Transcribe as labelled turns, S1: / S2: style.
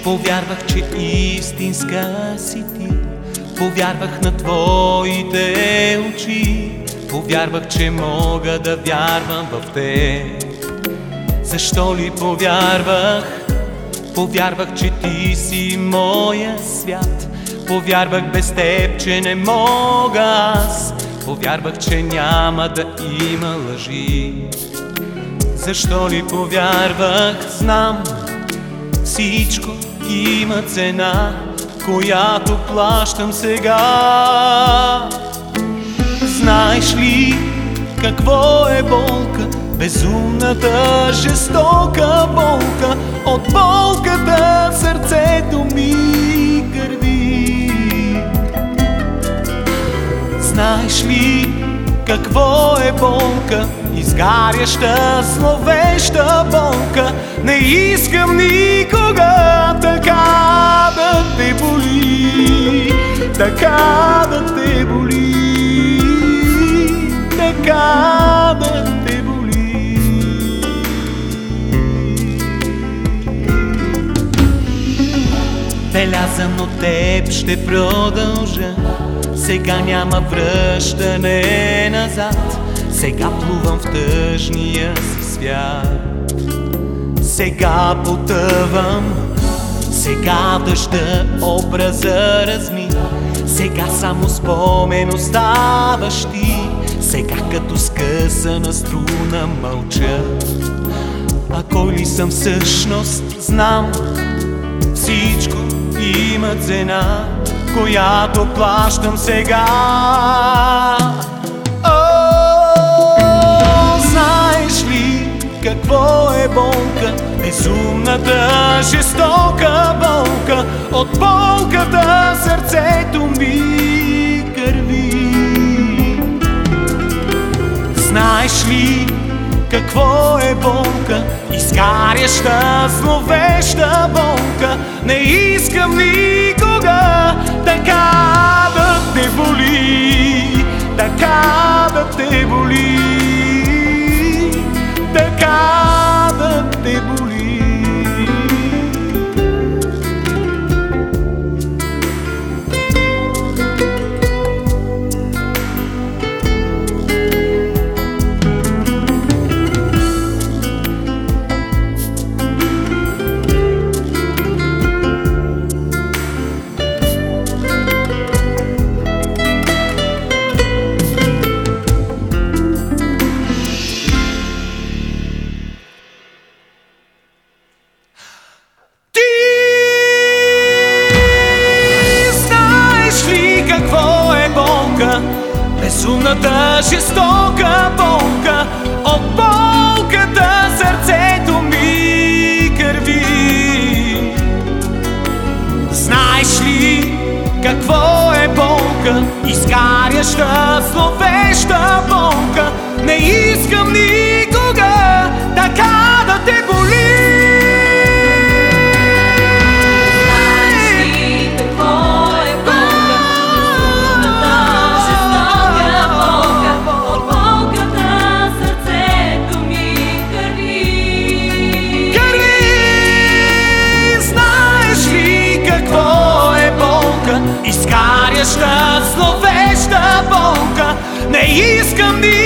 S1: Повярвах, че истинска си ти. Повярвах на твоите очи. Повярвах, че мога да вярвам в теб. Защо ли повярвах? Повярвах, че ти си моя свят. Повярвах без теб, че не мога аз. Повярвах, че няма да има лъжи. Защо ли повярвах? Знам, всичко има цена, която плащам сега. Знаеш ли какво е болка? Безумната, жестока болка. От болката сърцето ми гърви. Знаеш ли какво е болка? Изгаряща, зловеща болка. Не искам никога така да те боли, така да те боли, така да те боли. Белязан от теб ще продължа. Сега няма връщане назад. Сега плувам в тъжния си свят. Сега потъвам. Сега дъжда образа разми. Сега само спомен оставаш ти. Сега като скъсана струна мълча. А кой ли съм всъщност? Знам, всичко има цена, която плащам сега. Знаеш ли какво е болка? Безумната, жестока болка. От болката сърцето ми кърви. Знаеш ли какво е болка? Изгаряща, зловеща болка. Не искам никога така да те боли, така да те боли, така да те боли. Безумната, жестока болка. От болката сърцето ми кърви. Знаеш ли какво е болка? Изгаряща, зловеща болка. Не искам никога така да те боли. Изгаряща, зловеща болка. Не искам